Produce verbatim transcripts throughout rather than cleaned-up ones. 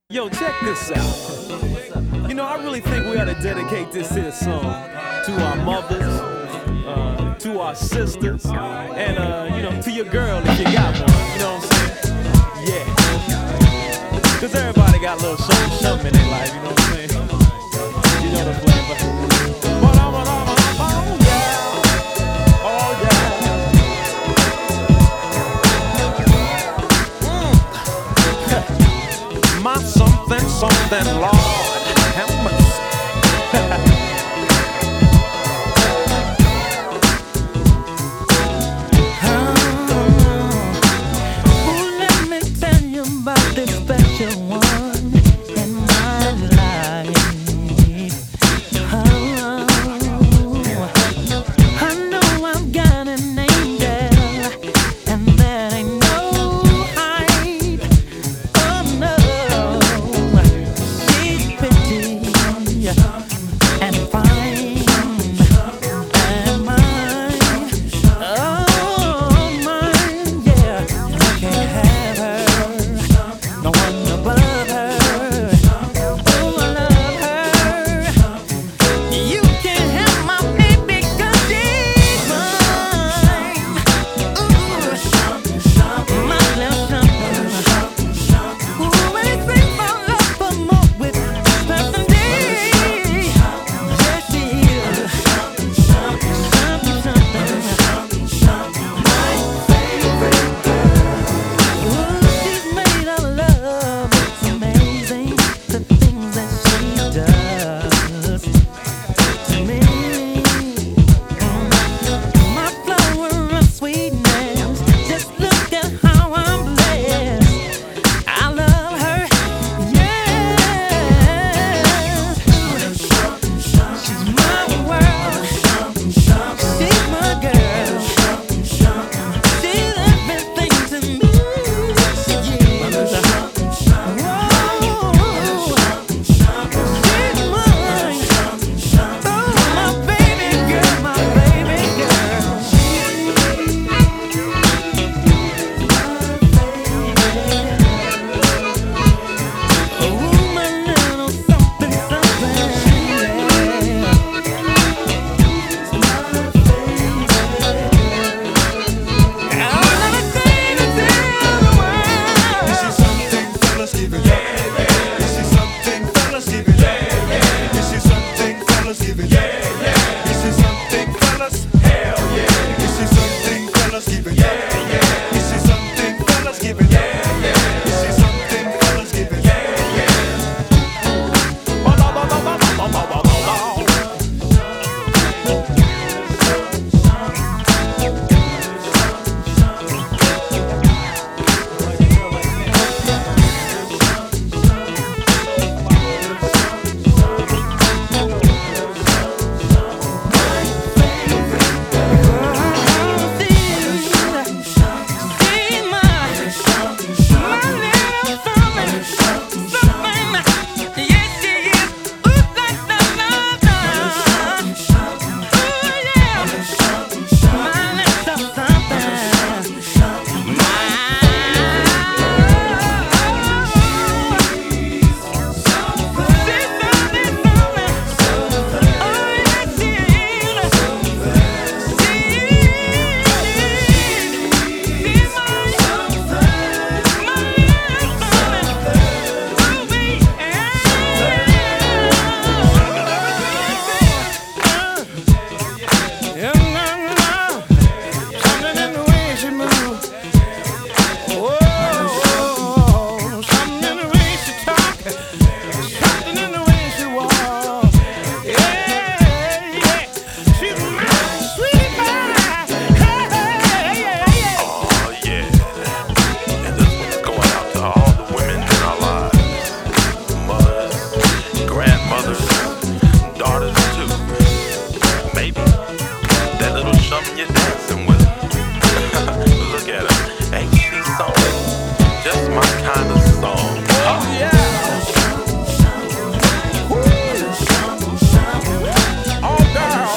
Yo, check this out. You know, I really think we ought to dedicate this here song to our mothers, uh, to our sisters, and, uh, you know, to your girl if you got one. You know what I'm saying? Yeah. Because everybody got a little something, something in their life, you know what I'm saying? You know the flavor. Oh, yeah. Oh, yeah. My something, something, Lord, have mercy. Oh, let me tell you about this special one in my life. Oh, I know I've got an angel, and that ain't no hype. Oh no. And fine and mine, oh mine, yeah. I can't have her, no one above her. Oh, I love her. You can't have my baby 'cause she's mine. Ooh, my little something. Ooh, anything my love for more with something deep.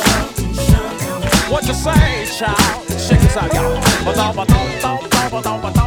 What you say, child? Check this out, y'all.